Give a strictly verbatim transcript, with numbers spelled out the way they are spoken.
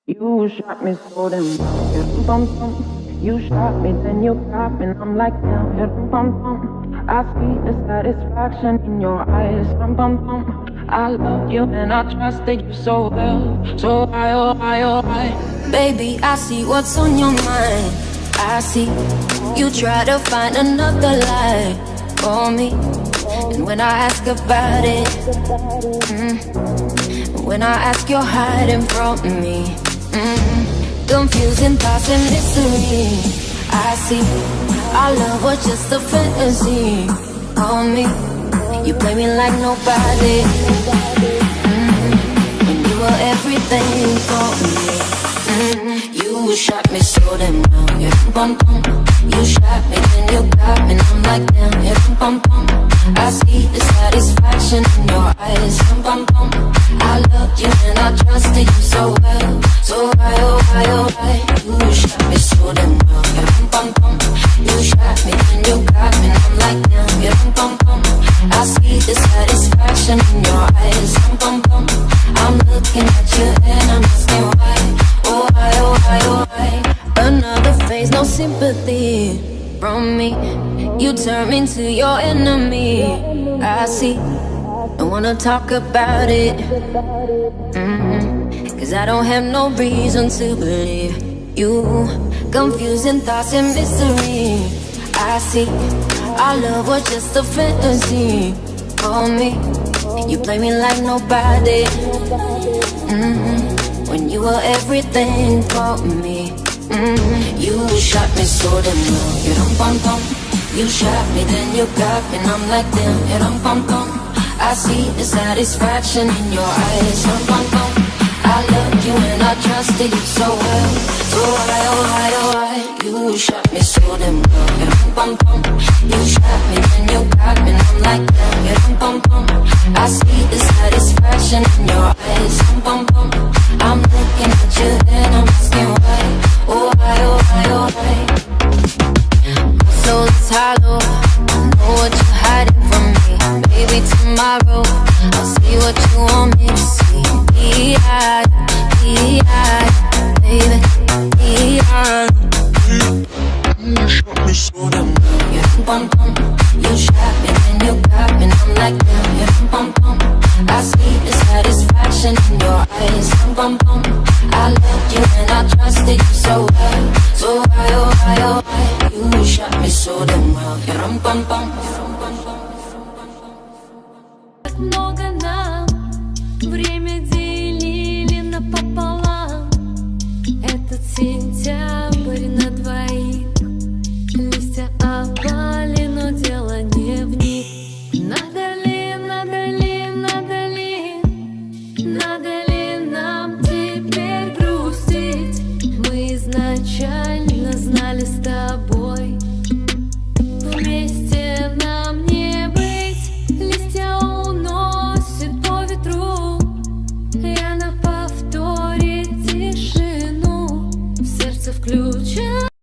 You shot me so damn well. Yeah, bum, bum. You shot me, then you got me, and I'm like, damn, yeah, bum, bum. I see the satisfaction in your eyes. Bum, bum, bum. I love you and I trusted you so well. So I, oh, I, oh, I. Baby, I see what's on your mind. I see you try to find another lie for me. And when I ask about it, mm, when I ask, you're hiding from me. mm, Confusing thoughts and mystery. I see our love was just a fantasy for me. You play me like nobody. mm, When you were everything for me. mm, You shot me so damn well. Yeah, bum, bum. You shot me, then you got me, and I'm like, damn, yeah, bum, bum. I see the satisfaction in your eyes. Bum, bum, bum. I loved you and I trusted you so well. So why, oh, why, oh, why? You shot me so damn well. Yeah, bum, bum, bum. You shot me and you got me, and I'm like, damn, yeah, bum, bum, bum. I see the satisfaction in your eyes. Bum, bum, bum. I'm looking at you and I'm asking why. Oh, why, oh, why, oh, why? Another phase, no sympathy from me. You turn me into your enemy. I see, don't wanna talk about it. mm-hmm. Cause I don't have no reason to believe you. Confusing thoughts and mystery. I see, our love was just a fantasy for me. You play me like nobody. mm-hmm. When you were everything for me. mm-hmm. You shot me so damn well. You dum bum bum. You shot me, then you got me, and I'm like, damn, you dum bum bum. I see the satisfaction in your eyes. Dum bum bum. I loved you and I trusted you so well. So why, oh why, oh why? You shot me so damn well. You dum bum bum. You shot me, then you got me, and I'm like, damn, you dum bum bum. I see the satisfaction in your eyes. Dum bum bum. I'm looking at you and I'm asking why. Oh why, oh why, oh why? My soul is hollow. I know what you're hiding from me. Maybe tomorrow I'll see what you want me to see. Be-eyed, be-eyed, baby, be-eyed. You shot me so damn well. Yeah, bum bum. You shot me, then you got me, and I'm like, damn, yeah, bum bum. I see the satisfaction in your eyes. Bum bum. I loved you and I trusted you so well. So why, oh why, oh why? You shot me so damn well. Yeah, rum bum bum. Так много нам время делили напополам. Этот сентябрь